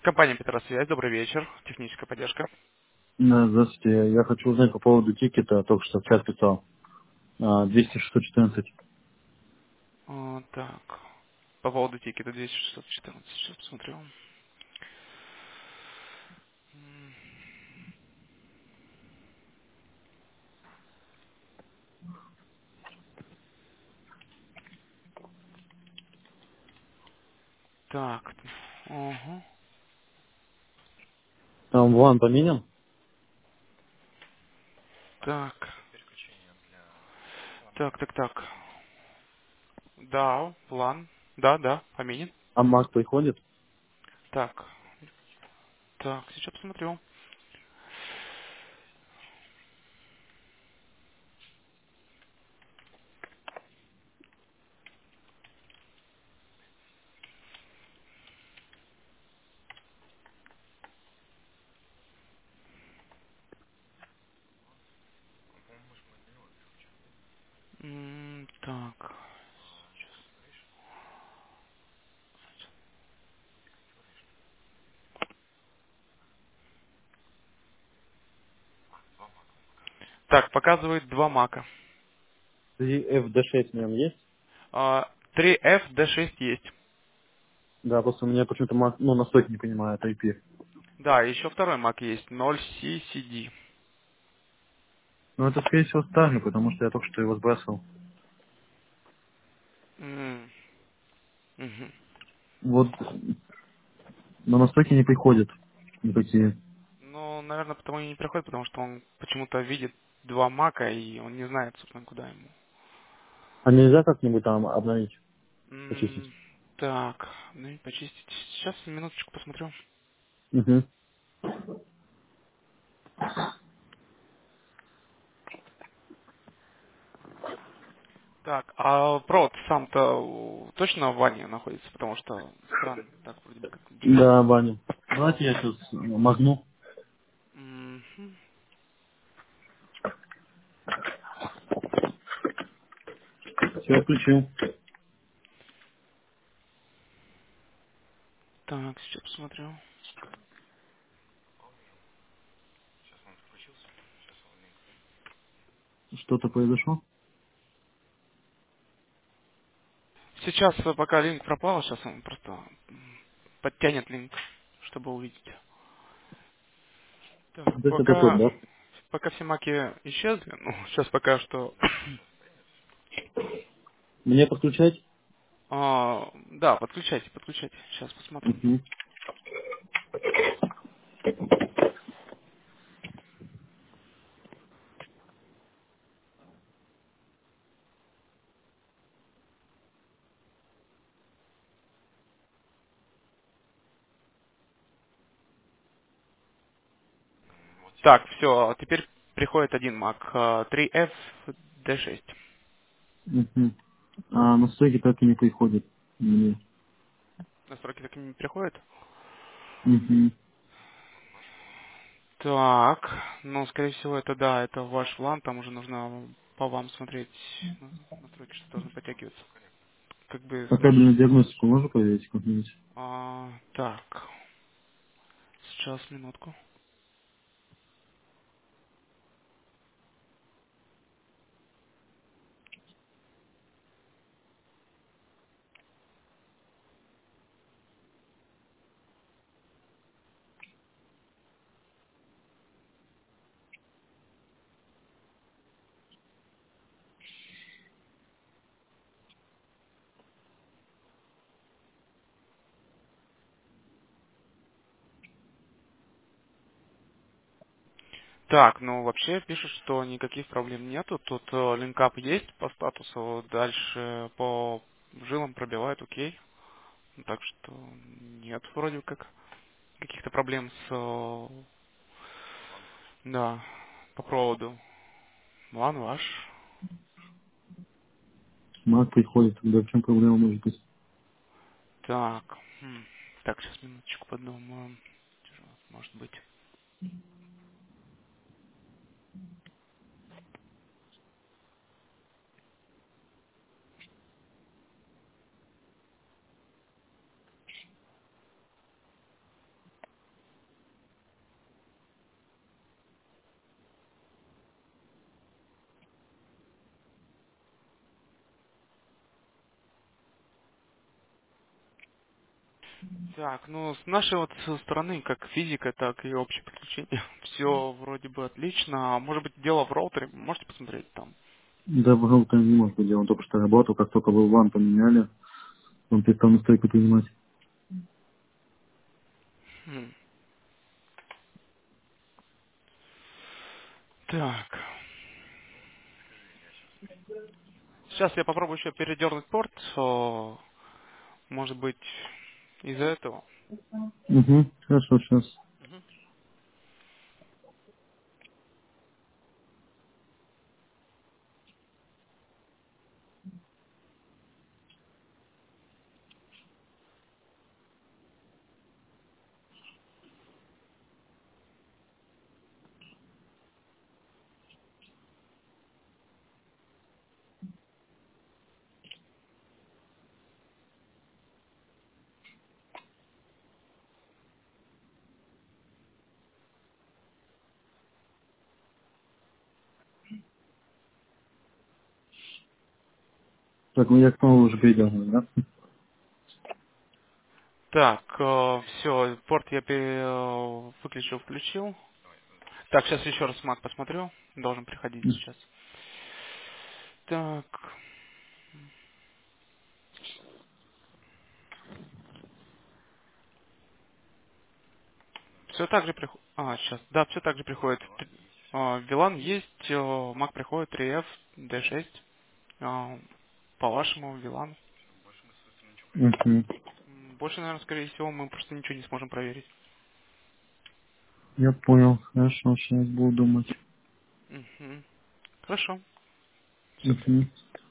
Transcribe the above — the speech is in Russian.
Компания Петросвязь, добрый вечер, техническая поддержка. Здравствуйте. Я хочу узнать по поводу тикета, только что в чат писал. 200-614. Так, по поводу тикета 200-614, сейчас посмотрю. Так, ага. Там Ван поменян? Так, так. Да, план. Да, поменен. А Мак приходит? Так, сейчас посмотрю. Так. Так, показывает два мака. 3FD6 в нем есть? 3F D6 есть. Да, просто у меня почему-то Мак, настойки не понимает IP. Да, еще второй мак есть, 0CCD. Ну, это, скорее всего, старый, потому что я только что его сбрасывал. Мгм. Вот, на настойки не приходят никакие. Ну, наверное, потому и не приходит, потому что он почему-то видит два мака, и он не знает, собственно, куда ему. А нельзя как-нибудь там обновить, почистить? М, Так, ну и почистить. Сейчас, минуточку посмотрю. Угу. Так, а провод сам-то точно в ванне находится, потому что странно, так вроде бы как движется. Да, Ваня. Давайте я сейчас магну. Мгм. Все, включил. Так, сейчас посмотрю. Что-то произошло? Сейчас, пока линк пропал, сейчас он просто подтянет линк, чтобы увидеть. Так, То есть это тот, да? пока все маки исчезли, ну, сейчас пока что. Мне подключать? Да, подключайте. Сейчас посмотрим. Угу. Так, все, теперь приходит один мак. 3F D6. Угу. А настойки так и не приходят мне. Настройки так и не приходят. Мгм. Так, ну, скорее всего, это да, это ваш план, там уже нужно по вам смотреть настройки, что должны подтягиваться. Как бы А смеш... кабельную диагностику можно проверить как-нибудь? Так, сейчас, минутку. Так, ну вообще пишет, что никаких проблем нету. Тут линкап есть по статусу, дальше по жилам пробивает, окей. Так что нет вроде как каких-то проблем с, да, по проводу. Ладно, ваш. Маг приходит, тогда в чем проблема может быть? Так, так, сейчас минуточку подумаю. Что у нас может быть? Так, ну, с нашей вот стороны, как физика, так и общее подключение, все вроде бы отлично. А может быть, дело в роутере, можете посмотреть там. Да, пожалуйста, не может быть. Он только что работал, как только был ван поменяли, он перестал настройку принимать. Хм. Так, сейчас я попробую еще передернуть порт, может быть, из-за этого. Угу, хорошо, сейчас. Мгм. Так, ну я снова уже передернул, да? Так, все, порт я выключил, включил. Так, сейчас еще раз Mac посмотрю. Должен приходить сейчас. Так, все так же приходит. Сейчас. Да, все так же приходит. VLAN есть, Mac приходит 3F, D6. По вашему VLAN. Угу. Больше, наверное, скорее всего, мы просто ничего не сможем проверить. Я понял. Хорошо, сейчас буду думать. Мгм. Хорошо. Все. Угу.